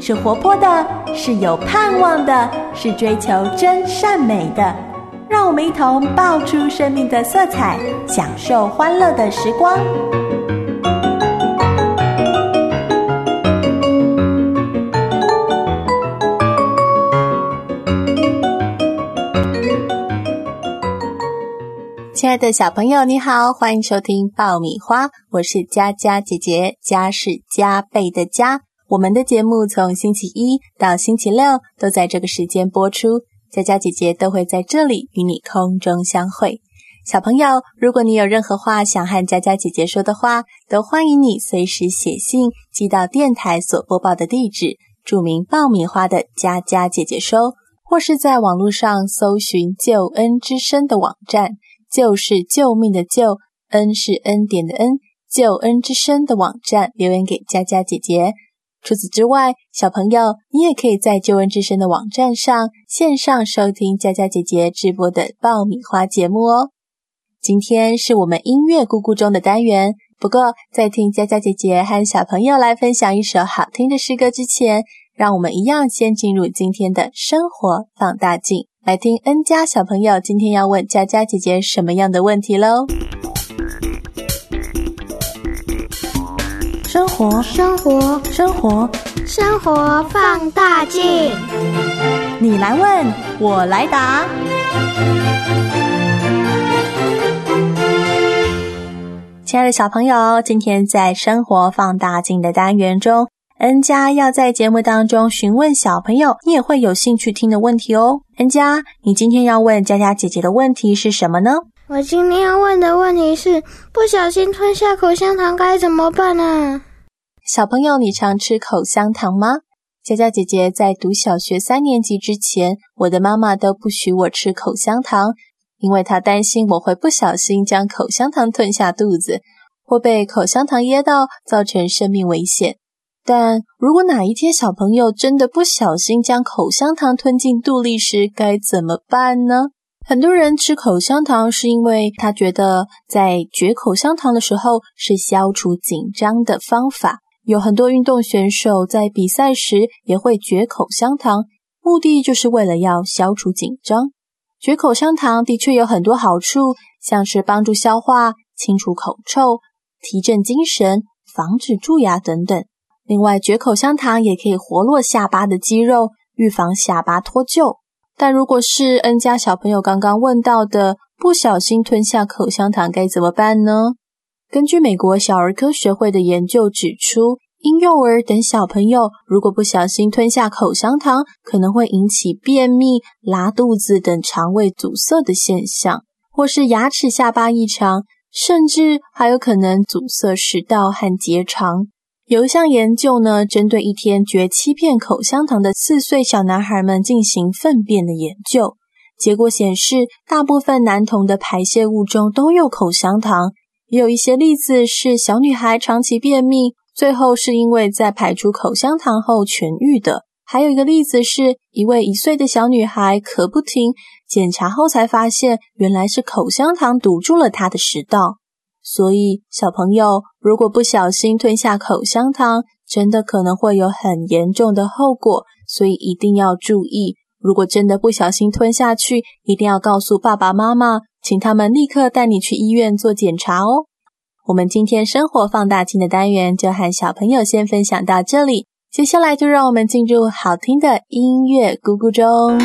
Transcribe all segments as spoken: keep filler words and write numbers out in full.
是活泼的，是有盼望的，是追求真善美的。让我们一同爆出生命的色彩，享受欢乐的时光。亲爱的小朋友你好，欢迎收听爆米花，我是佳佳姐姐，加是加倍的加。我们的节目从星期一到星期六都在这个时间播出，佳佳姐姐都会在这里与你空中相会。小朋友，如果你有任何话想和佳佳姐姐说的话，都欢迎你随时写信寄到电台所播报的地址，注明爆米花的佳佳姐姐收，或是在网络上搜寻救恩之声的网站，救是救命的救，恩是恩典的恩，救恩之声的网站留言给佳佳姐姐。除此之外，小朋友你也可以在救恩之声的网站上线上收听佳佳姐姐直播的爆米花节目哦。今天是我们音乐咕咕中的单元，不过在听佳佳姐姐和小朋友来分享一首好听的诗歌之前，让我们一样先进入今天的生活放大镜，来听恩佳小朋友今天要问佳佳姐姐什么样的问题咯。生活生活生活生活放大镜， 你来问我来答。亲爱的小朋友，今天在生活放大镜的单元中，恩佳要在节目当中询问小朋友你也会有兴趣听的问题哦。恩佳，你今天要问佳佳姐姐的问题是什么呢？ 我今天要问的问题是，不小心吞下口香糖该怎么办啊？ 小朋友，你常吃口香糖吗？佳佳姐姐在读小学三年级之前，我的妈妈都不许我吃口香糖，因为她担心我会不小心将口香糖吞下肚子，或被口香糖噎到，造成生命危险。但如果哪一天小朋友真的不小心将口香糖吞进肚里时，该怎么办呢？很多人吃口香糖是因为他觉得在嚼口香糖的时候是消除紧张的方法，有很多运动选手在比赛时也会嚼口香糖，目的就是为了要消除紧张。嚼口香糖的确有很多好处，像是帮助消化、清除口臭、提振精神、防止蛀牙等等。另外，嚼口香糖也可以活络下巴的肌肉，预防下巴脱臼。但如果是恩佳小朋友刚刚问到的，不小心吞下口香糖该怎么办呢？根据美国小儿科学会的研究指出，婴幼儿等小朋友如果不小心吞下口香糖，可能会引起便秘、拉肚子等肠胃阻塞的现象，或是牙齿下巴异常，甚至还有可能阻塞食道和结肠。有一项研究呢，针对一天嚼七片口香糖的四岁小男孩们进行粪便的研究，结果显示大部分男童的排泄物中都有口香糖，也有一些例子是小女孩长期便秘，最后是因为在排出口香糖后痊愈的。还有一个例子是一位一岁的小女孩咳不停，检查后才发现原来是口香糖堵住了她的食道。所以小朋友如果不小心吞下口香糖，真的可能会有很严重的后果，所以一定要注意，如果真的不小心吞下去，一定要告诉爸爸妈妈，请他们立刻带你去医院做检查哦。我们今天生活放大镜的单元就和小朋友先分享到这里，接下来就让我们进入好听的音乐咕咕中。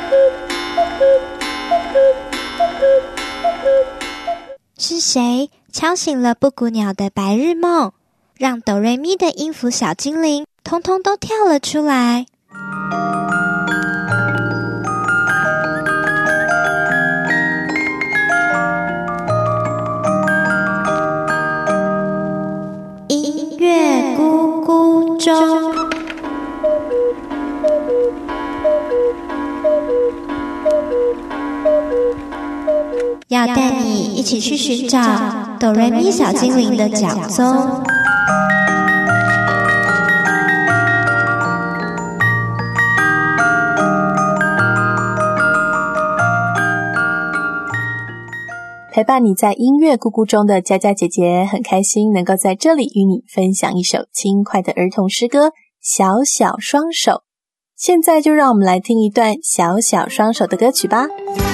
是谁敲醒了布谷鸟的白日梦，让哆瑞咪的音符小精灵通通都跳了出来？音乐咕咕中，要带你一起去寻找哆瑞咪小精灵的脚踪。 陪伴你在音乐咕咕中的佳佳姐姐很开心能够在这里与你分享一首轻快的儿童诗歌， 小小双手。现在就让我们来听一段小小双手的歌曲吧。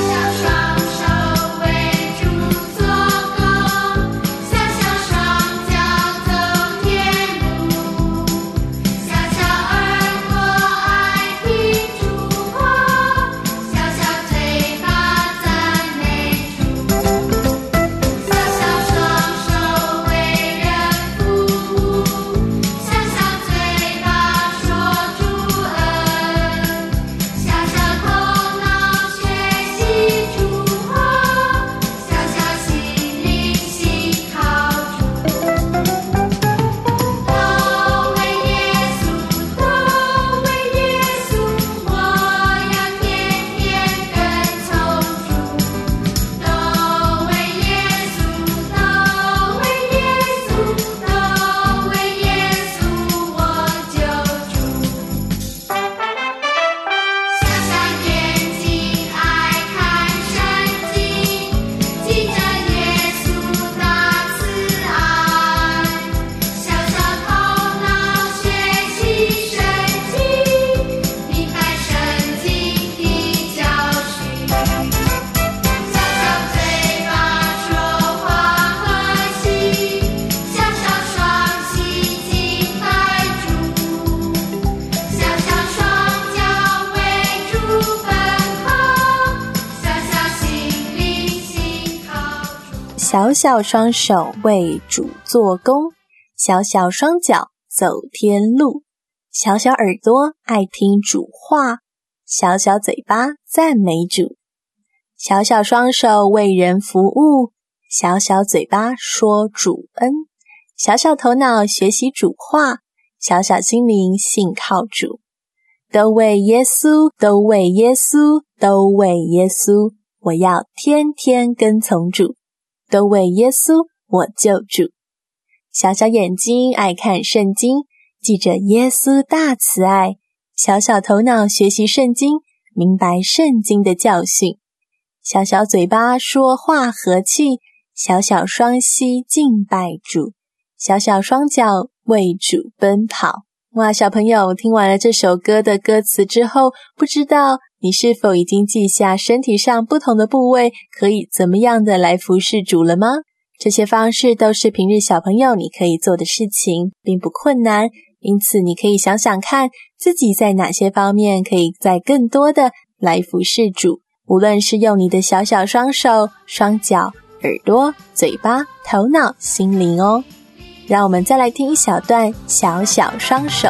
小小双手为主做工，小小双脚走天路，小小耳朵爱听主话，小小嘴巴赞美主。小小双手为人服务，小小嘴巴说主恩，小小头脑学习主话，小小心灵信靠主。都为耶稣，都为耶稣，都为耶稣，我要天天跟从主。都为耶稣，我救主。小小眼睛爱看圣经，记着耶稣大慈爱，小小头脑学习圣经，明白圣经的教训。小小嘴巴说话和气，小小双膝敬拜主，小小双脚为主奔跑。哇，小朋友听完了这首歌的歌词之后，不知道你是否已经记下身体上不同的部位可以怎么样的来服侍主了吗？这些方式都是平日小朋友你可以做的事情，并不困难，因此你可以想想看自己在哪些方面可以再更多的来服侍主，无论是用你的小小双手、双脚、耳朵、嘴巴、头脑、心灵哦。让我们再来听一小段小小双手。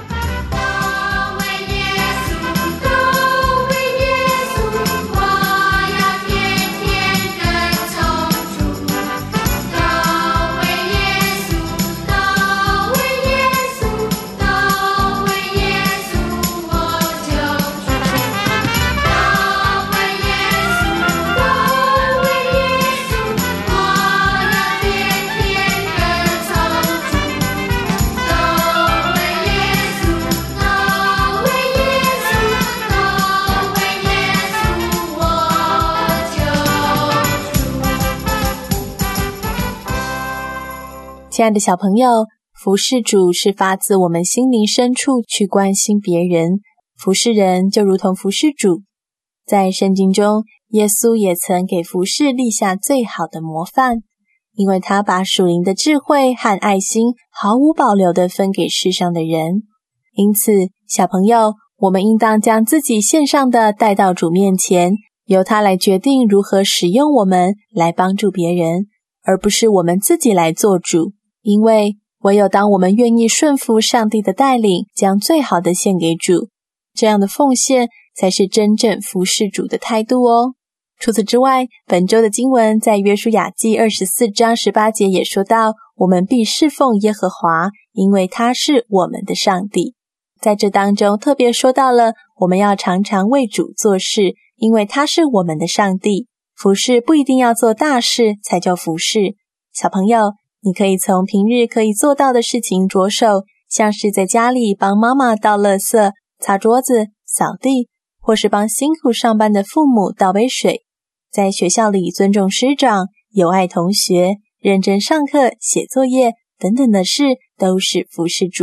亲爱的小朋友，服侍主是发自我们心灵深处去关心别人，服侍人就如同服侍主。在圣经中，耶稣也曾给服侍立下最好的模范，因为他把属灵的智慧和爱心毫无保留地分给世上的人。因此，小朋友，我们应当将自己献上的带到主面前，由他来决定如何使用我们来帮助别人，而不是我们自己来做主。因为唯有当我们愿意顺服上帝的带领，将最好的献给主，这样的奉献才是真正服侍主的态度哦。除此之外，本周的经文在约书亚记二十四章十八节也说到，我们必侍奉耶和华，因为他是我们的上帝。在这当中特别说到了，我们要常常为主做事，因为他是我们的上帝。服侍不一定要做大事才叫服侍。小朋友，你可以从平日可以做到的事情着手，像是在家里帮妈妈倒垃圾、擦桌子、扫地，或是帮辛苦上班的父母倒杯水。在学校里尊重师长、友爱同学、认真上课、写作业等等的事，都是服侍主。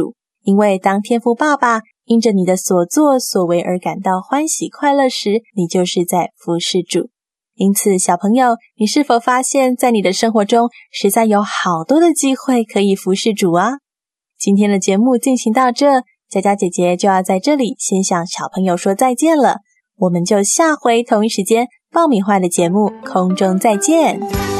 因为当天父爸爸因着你的所作所为而感到欢喜快乐时，你就是在服侍主。因此，小朋友，你是否发现在你的生活中实在有好多的机会可以服侍主啊？今天的节目进行到这，佳佳姐姐就要在这里先向小朋友说再见了，我们就下回同一时间爆米花的节目空中再见。